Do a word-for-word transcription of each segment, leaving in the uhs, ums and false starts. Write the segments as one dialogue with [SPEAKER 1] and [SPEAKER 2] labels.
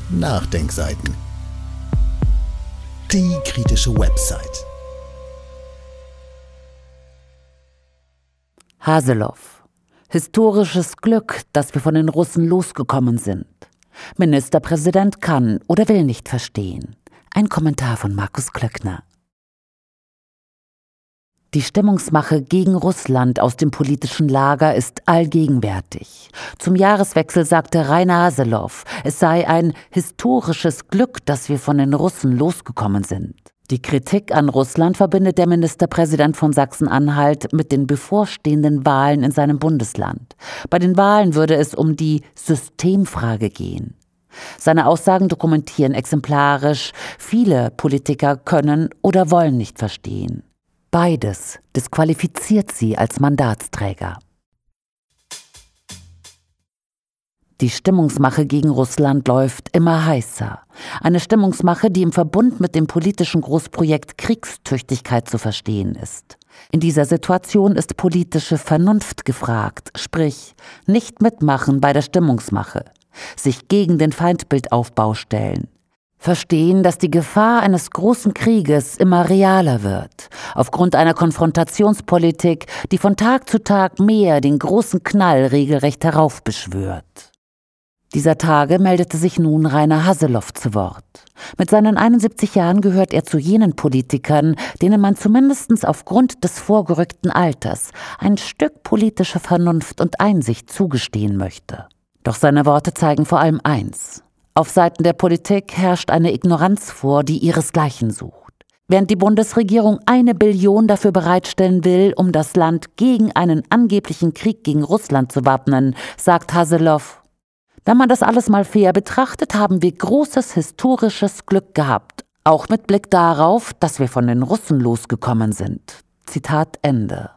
[SPEAKER 1] Nachdenkseiten. Die kritische Website.
[SPEAKER 2] Haseloff. Historisches Glück, dass wir von den Russen losgekommen sind. Ministerpräsident kann oder will nicht verstehen. Ein Kommentar von Markus Klöckner. Die Stimmungsmache gegen Russland aus dem politischen Lager ist allgegenwärtig. Zum Jahreswechsel sagte Rainer Haseloff, es sei ein historisches Glück, dass wir von den Russen losgekommen sind. Die Kritik an Russland verbindet der Ministerpräsident von Sachsen-Anhalt mit den bevorstehenden Wahlen in seinem Bundesland. Bei den Wahlen würde es um die Systemfrage gehen. Seine Aussagen dokumentieren exemplarisch, viele Politiker können oder wollen nicht verstehen. Beides disqualifiziert sie als Mandatsträger. Die Stimmungsmache gegen Russland läuft immer heißer. Eine Stimmungsmache, die im Verbund mit dem politischen Großprojekt Kriegstüchtigkeit zu verstehen ist. In dieser Situation ist politische Vernunft gefragt, sprich nicht mitmachen bei der Stimmungsmache, sich gegen den Feindbildaufbau stellen. Verstehen, dass die Gefahr eines großen Krieges immer realer wird, aufgrund einer Konfrontationspolitik, die von Tag zu Tag mehr den großen Knall regelrecht heraufbeschwört. Dieser Tage meldete sich nun Rainer Haseloff zu Wort. Mit seinen einundsiebzig Jahren gehört er zu jenen Politikern, denen man zumindest aufgrund des vorgerückten Alters ein Stück politische Vernunft und Einsicht zugestehen möchte. Doch seine Worte zeigen vor allem eins: Auf Seiten der Politik herrscht eine Ignoranz vor, die ihresgleichen sucht. Während die Bundesregierung eine Billion dafür bereitstellen will, um das Land gegen einen angeblichen Krieg gegen Russland zu wappnen, sagt Haseloff: Wenn man das alles mal fair betrachtet, haben wir großes historisches Glück gehabt, auch mit Blick darauf, dass wir von den Russen losgekommen sind. Zitat Ende.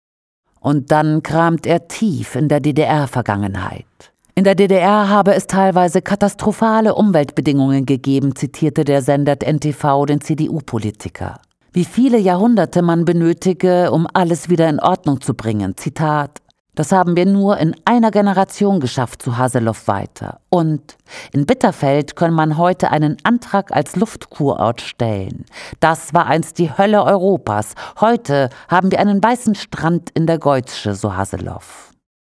[SPEAKER 2] Und dann kramt er tief in der D D R-Vergangenheit. In der D D R habe es teilweise katastrophale Umweltbedingungen gegeben, zitierte der Sender N T V den C D U-Politiker. Wie viele Jahrhunderte man benötige, um alles wieder in Ordnung zu bringen. Zitat: Das haben wir nur in einer Generation geschafft, zu Haseloff weiter. Und in Bitterfeld kann man heute einen Antrag als Luftkurort stellen. Das war einst die Hölle Europas. Heute haben wir einen weißen Strand in der Geutzsche, so Haseloff.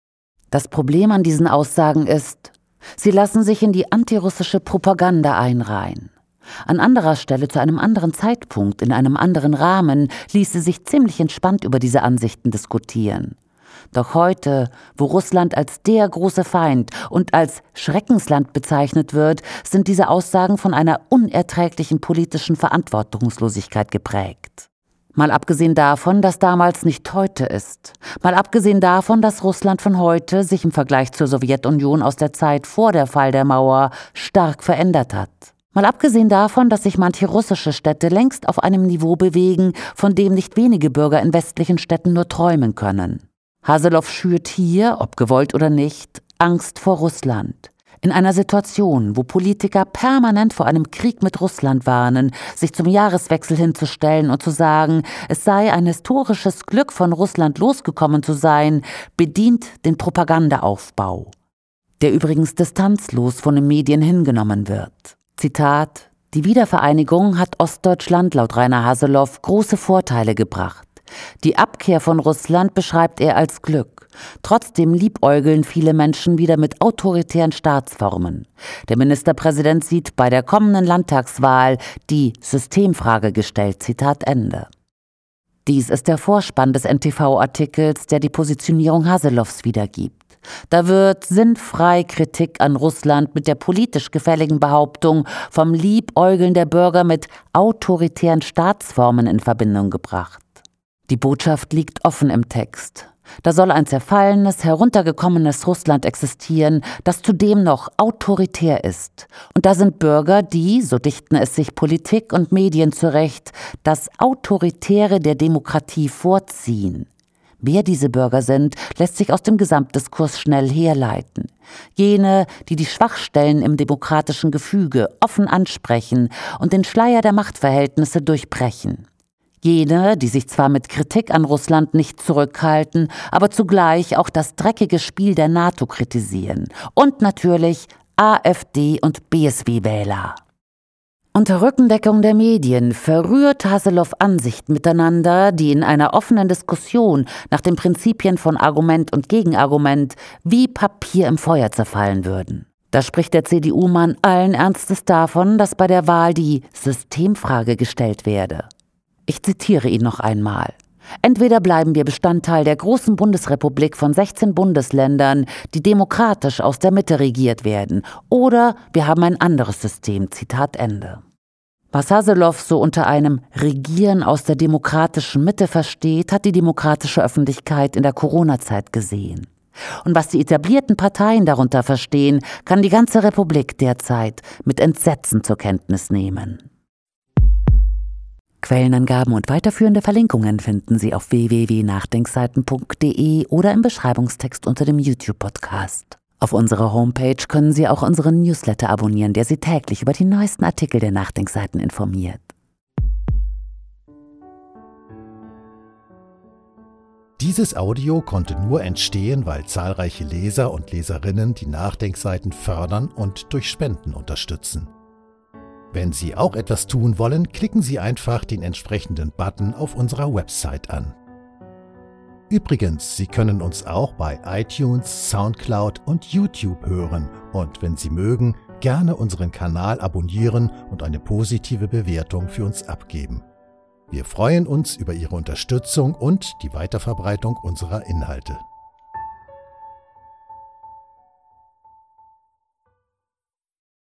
[SPEAKER 2] Das Problem an diesen Aussagen ist, sie lassen sich in die antirussische Propaganda einreihen. An anderer Stelle, zu einem anderen Zeitpunkt, in einem anderen Rahmen, ließe sich ziemlich entspannt über diese Ansichten diskutieren. Doch heute, wo Russland als der große Feind und als Schreckensland bezeichnet wird, sind diese Aussagen von einer unerträglichen politischen Verantwortungslosigkeit geprägt. Mal abgesehen davon, dass damals nicht heute ist. Mal abgesehen davon, dass Russland von heute sich im Vergleich zur Sowjetunion aus der Zeit vor der Fall der Mauer stark verändert hat. Mal abgesehen davon, dass sich manche russische Städte längst auf einem Niveau bewegen, von dem nicht wenige Bürger in westlichen Städten nur träumen können. Haseloff schürt hier, ob gewollt oder nicht, Angst vor Russland. In einer Situation, wo Politiker permanent vor einem Krieg mit Russland warnen, sich zum Jahreswechsel hinzustellen und zu sagen, es sei ein historisches Glück, von Russland losgekommen zu sein, bedient den Propagandaaufbau, der übrigens distanzlos von den Medien hingenommen wird. Zitat: Die Wiedervereinigung hat Ostdeutschland laut Rainer Haseloff große Vorteile gebracht. Die Abkehr von Russland beschreibt er als Glück. Trotzdem liebäugeln viele Menschen wieder mit autoritären Staatsformen. Der Ministerpräsident sieht bei der kommenden Landtagswahl die Systemfrage gestellt. Zitat Ende. Dies ist der Vorspann des N T V-Artikels, der die Positionierung Haseloffs wiedergibt. Da wird sinnfrei Kritik an Russland mit der politisch gefälligen Behauptung vom Liebäugeln der Bürger mit autoritären Staatsformen in Verbindung gebracht. Die Botschaft liegt offen im Text. Da soll ein zerfallenes, heruntergekommenes Russland existieren, das zudem noch autoritär ist. Und da sind Bürger, die, so dichten es sich Politik und Medien zurecht, das Autoritäre der Demokratie vorziehen. Wer diese Bürger sind, lässt sich aus dem Gesamtdiskurs schnell herleiten. Jene, die die Schwachstellen im demokratischen Gefüge offen ansprechen und den Schleier der Machtverhältnisse durchbrechen. Jene, die sich zwar mit Kritik an Russland nicht zurückhalten, aber zugleich auch das dreckige Spiel der NATO kritisieren. Und natürlich AfD und B S W-Wähler. Unter Rückendeckung der Medien verrührt Haseloff Ansichten miteinander, die in einer offenen Diskussion nach den Prinzipien von Argument und Gegenargument wie Papier im Feuer zerfallen würden. Da spricht der C D U-Mann allen Ernstes davon, dass bei der Wahl die Systemfrage gestellt werde. Ich zitiere ihn noch einmal. Entweder bleiben wir Bestandteil der großen Bundesrepublik von sechzehn Bundesländern, die demokratisch aus der Mitte regiert werden, oder wir haben ein anderes System. Zitat Ende. Was Haseloff so unter einem Regieren aus der demokratischen Mitte versteht, hat die demokratische Öffentlichkeit in der Corona-Zeit gesehen. Und was die etablierten Parteien darunter verstehen, kann die ganze Republik derzeit mit Entsetzen zur Kenntnis nehmen. Quellenangaben und weiterführende Verlinkungen finden Sie auf w w w punkt nachdenkseiten punkt d e oder im Beschreibungstext unter dem YouTube-Podcast. Auf unserer Homepage können Sie auch unseren Newsletter abonnieren, der Sie täglich über die neuesten Artikel der Nachdenkseiten informiert.
[SPEAKER 1] Dieses Audio konnte nur entstehen, weil zahlreiche Leser und Leserinnen die Nachdenkseiten fördern und durch Spenden unterstützen. Wenn Sie auch etwas tun wollen, klicken Sie einfach den entsprechenden Button auf unserer Website an. Übrigens, Sie können uns auch bei iTunes, Soundcloud und YouTube hören und wenn Sie mögen, gerne unseren Kanal abonnieren und eine positive Bewertung für uns abgeben. Wir freuen uns über Ihre Unterstützung und die Weiterverbreitung unserer Inhalte.